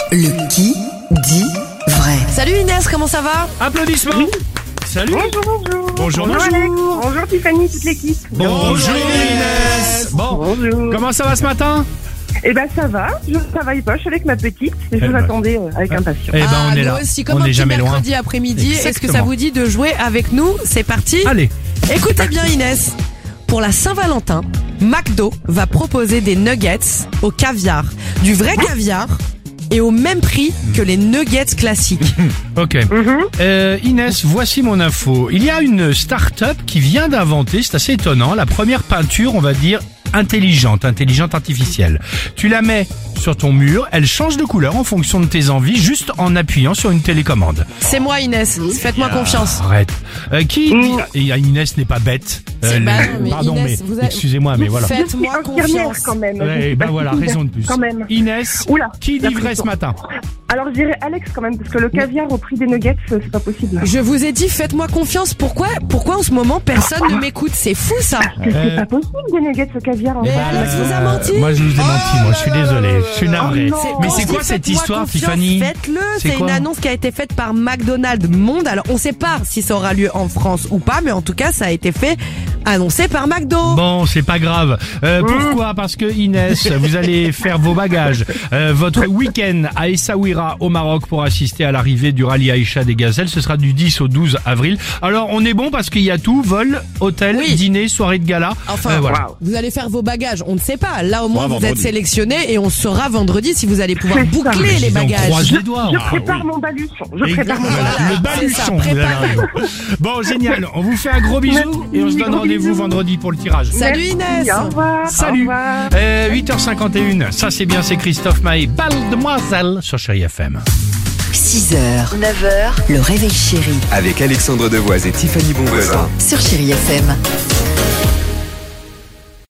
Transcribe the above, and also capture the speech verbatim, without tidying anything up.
Le qui dit vrai. Salut Inès, comment ça va? Applaudissements. Oui. Salut. Bonjour, bonjour. Bonjour, bonjour. Alex. Bonjour Tiffany, toute l'équipe. Bonjour Inès. Bon, Bonjour. comment ça va ce matin? Eh ben ça va, je travaille pas, je suis avec ma petite et je Eh ben. l'attendais euh, avec impatience. Eh ben Ah, on est nous là. aussi, comme on un n'est petit jamais loin. mercredi après-midi. Est-ce que ça Exactement. vous dit de jouer avec nous? C'est parti. Allez. Écoutez bien Inès. Pour la Saint-Valentin, McDo va proposer des nuggets au caviar. Du vrai caviar et au même prix que les nuggets classiques. Ok. Euh, Inès, voici mon info. Il y a une start-up qui vient d'inventer, c'est assez étonnant, la première peinture, on va dire, intelligente, intelligente artificielle. Tu la mets sur ton mur, elle change de couleur en fonction de tes envies, juste en appuyant sur une télécommande. C'est moi Inès, faites-moi confiance. Arrête. Euh, qui dit... Et Inès n'est pas bête. C'est le- pas- non, mais Pardon, Inès, mais vous avez- excusez-moi, mais voilà. Je suis Faites-moi infirmière confiance. quand même. Ouais, Je suis ben pas voilà, si raison de plus. Quand même. Inès, Oula, qui la dit vrai ce pression. matin? Alors je dirais Alex quand même, parce que le caviar au prix des nuggets, c'est pas possible. Je vous ai dit, faites-moi confiance. Pourquoi, pourquoi en ce moment personne ne m'écoute? C'est fou ça. Que c'est pas possible des nuggets au caviar en Mais fait. Alex vous a menti. Moi je vous ai menti, moi je suis désolé, je suis navré. Oh non. Mais Quand c'est je quoi dis cette faites-moi histoire, confiance, Tiffany? Faites-le, C'est c'est quoi une annonce qui a été faite par McDonald's Monde. Alors on sait pas si ça aura lieu en France ou pas, mais en tout cas ça a été fait, annoncé par McDo. Bon, c'est pas grave. Euh, pourquoi? Parce que Inès, vous allez faire vos bagages. Euh, votre week-end à Essaouira au Maroc pour assister à l'arrivée du rallye Aïcha des Gazelles. Ce sera du dix au douze avril. Alors on est bon parce qu'il y a tout, vol, hôtel, Oui. dîner, soirée de gala. Enfin, Euh, voilà. Wow. vous allez faire vos bagages, on ne sait pas. Là au moins Ouais, vous vendredi. êtes sélectionné et on saura vendredi si vous allez pouvoir C'est ça. boucler les Dis donc, bagages. croise les doigts. Je Ah, prépare oui. mon baluchon. Je prépare mon Voilà, baluchon. le Voilà, c'est ça, baluchon. vous avez prépare. raison. Bon, génial. On vous fait un gros bisou Merci, et on se donne gros rendez-vous bisous. vendredi pour le tirage. Salut Inès. Au revoir. Salut. Au revoir. Euh, huit heures cinquante et une, ça c'est bien, c'est Christophe Maé, Balle Demoiselle sur Chérie F M. six heures, neuf heures, le réveil chéri Avec Alexandre Devoise et Tiffany Bonvoisin. sur Chérie F M.